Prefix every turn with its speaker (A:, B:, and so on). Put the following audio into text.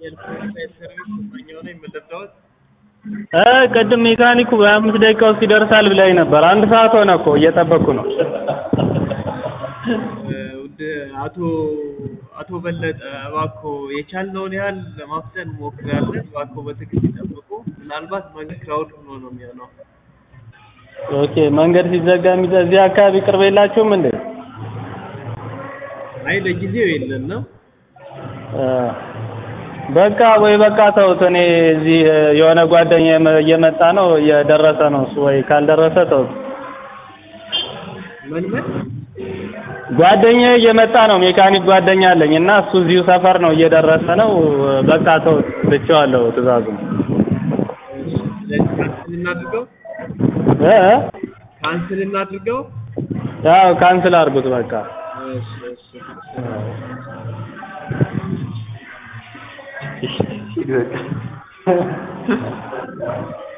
A: የፕሮፌሳይል ሰርቪስ ማኛው ነው የምለብዳው
B: ቅድም ሜካኒኩ በ5 ደቂቃ ውስጥ ይደርሳል ብላኝ ነበር። አንድ ሰዓት ሆነ እኮ እየጠበቅኩ ነው።
A: ውድ አቶ በለጠ እባክዎ የቻልነውን ያህል ለማፍጠን ሞክራለን። እባክዎ በትዕግስት ይጠብቁ። ምናልባት መንገድ ክራውድ ሆኖ ነው የሚሆነው።
B: ኦኬ መንገድ ሲዘጋ እዚህ አካባቢ ቅርብ የላችሁም እንዴ?
A: አይ ለጊዜው የለንም።
B: በቃ ወይ በቃ ተውት። እኔ እዚህ የሆነ ጓደኛ እየመጣ ነው እየደረሰ ነው እሱ ወይ ካልደረሰ ተውት።
A: ምን
B: ጓደኛዬ እየመጣ ነው ሜካኒክ ጓደኛ አለኝ እና እሱ እዚሁ ሰፈር ነው እየደረሰ ነው። በቃ ተውት ብቻዋለሁ ትእዛዙን።
A: ካንስል እናድርገው ካንስል እናድርገው።
B: ያው ካንስል አድርጉት በቃ።
A: እሺ